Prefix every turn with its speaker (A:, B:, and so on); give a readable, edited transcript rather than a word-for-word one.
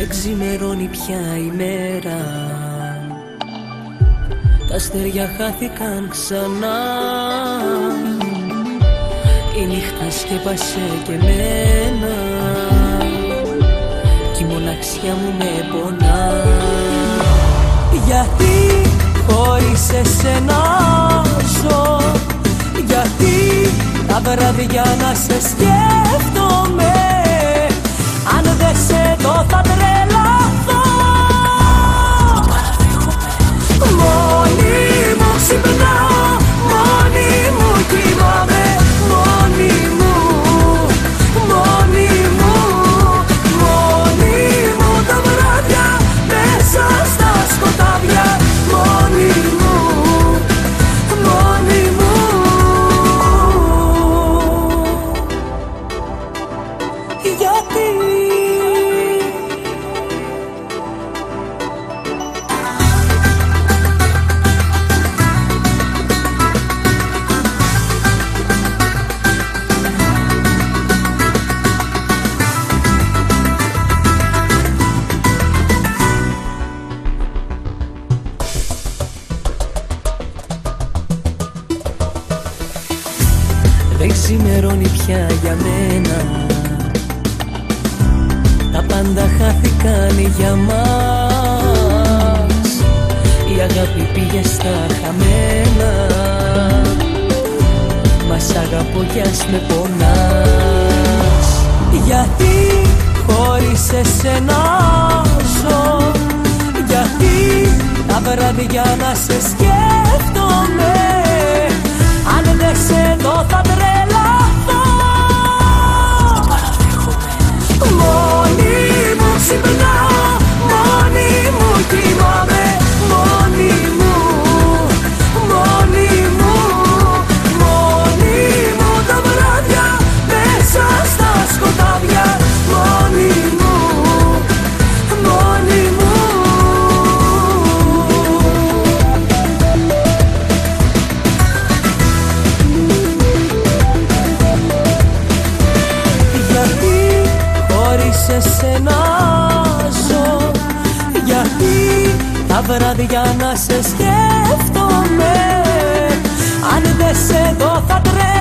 A: ξημερώνει πια η μέρα, τα αστέρια χάθηκαν ξανά. Η νύχτα σκέπασε και μένα κι η μοναξιά μου με πονά. Γιατί χωρίς εσένα ζω, γιατί τα βράδια να σε σκέφτομαι, αν δεν σε δω θα τρελαθώ. Μόνη μου ξυπνάω, μόνη μου κοιμάμαι, μόνη μου, μόνη μου, μόνη μου τα βράδια μέσα στα σκοτάδια, μόνη μου, μόνη μου. Γιατί δεν ξημερώνει πια για μένα, τα πάντα χάθηκαν για μας. Η αγάπη πήγε στα χαμένα, μας αγαπώ κι ας με πονάς. Γιατί χωρίς εσένα ζω, γιατί τα βράδια να σε σκέφτομαι, αν δεν σε δω θα τρελαθώ. Μόνη μου ξυπνάω, μόνη μου κοιμάμαι, μόνη μου, μόνη μου, μόνη μου τα βράδια μέσα στα σκοτάδια, μόνη μου, μόνη μου. Σε σένα ζω, γιατί τα βράδια να σε σκέφτομαι, αν δεν σε δω θα τρέχω.